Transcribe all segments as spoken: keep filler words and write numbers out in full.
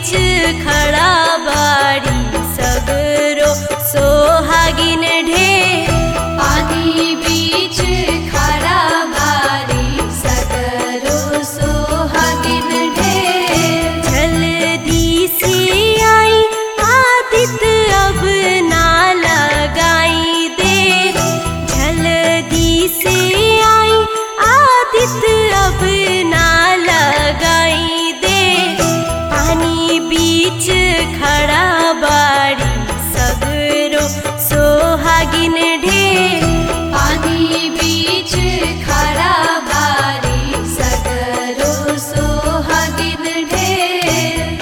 बीच खड़ा बाड़ी सगरो सोहागिन ढेर। पानी बीच खड़ा बाड़ी सगरो सोहागिन ढेर। जल्दी से आई आदित्य अब ना लगाई देर। जल्दी से आई आदित्य अब ना लगाई देर। पानी बीच खड़ा बाड़ी सगरो सोहागिन ढेर। पानी बीच खड़ा बाड़ी सगरो सोहागिन ढेर।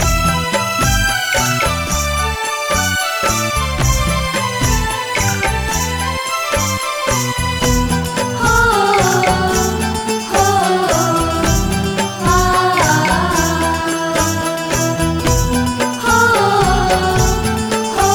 हो हो आ हो हो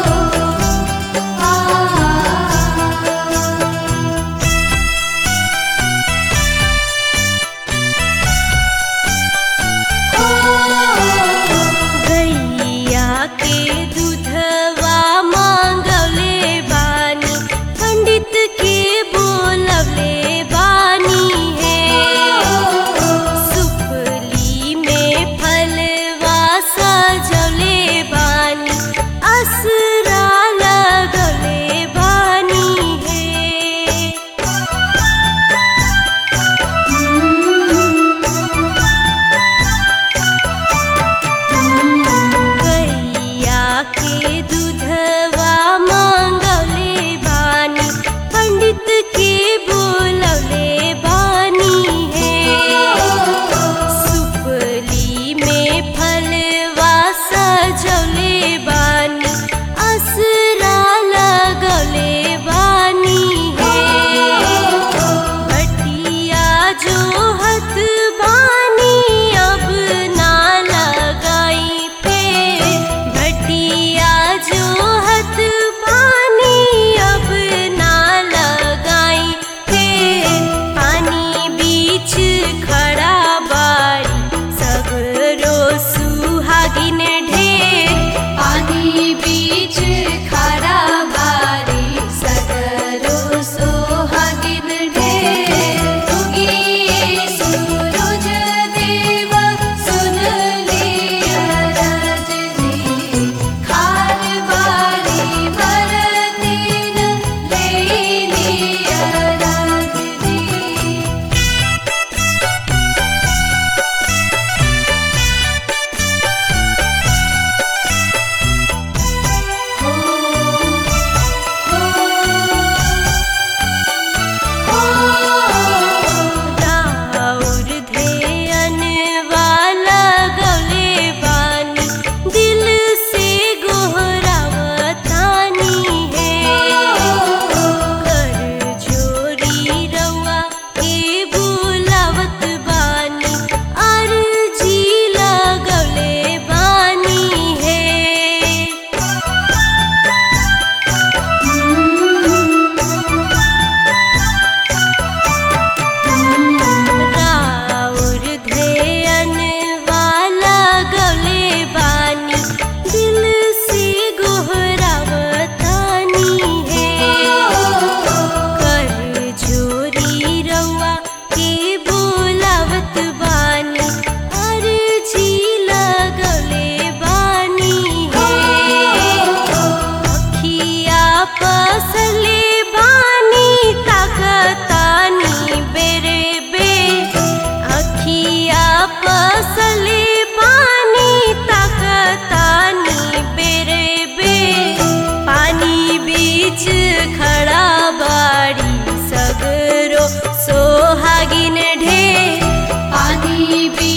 गैया के दूधवा मांगले बानी पंडित के बोलवले बानी है। सुपली में फलवा सजवले बानी असरा लगले बानी है। गैया के दूधवा मांगले बानी पंडित के बोलवले बानी है। सुपली में फलवा सजवले बानी असरा लगले बानी है। भटिया जो हत बानी अब ना लगाई फेर। भटिया जो हत बानी अब ना लगाई फेर। पानी बीच खड़ा बाड़ी सगरो सुहागिन ढेर। पानी बीच खड़ा बाड़ी सगरो सोहागिन ढेर। उगी सूरज देव सुन लिया रजनी। खार बाड़ी बरतीन ले लिया राजनी। हो हो राउर ध्यान वाला गले बानी दिल से गोहरावतानी है। कर जोरी रउआ के बुलावत बानी अर्जी लगले बानी है। राउर ध्यान वाला गले बानी दिल से गोहरावतानी है। कर जोरी रउआ के बोलावत बानी अर्जी लगले बानी है। अखिया पसले बानी ताकतानी बेरे बे। अखिया पसले बानी ताकतानी बेरे बे। पानी बीच खड़ा बाड़ी सगरो सोहागिन ढेर। पानी बीच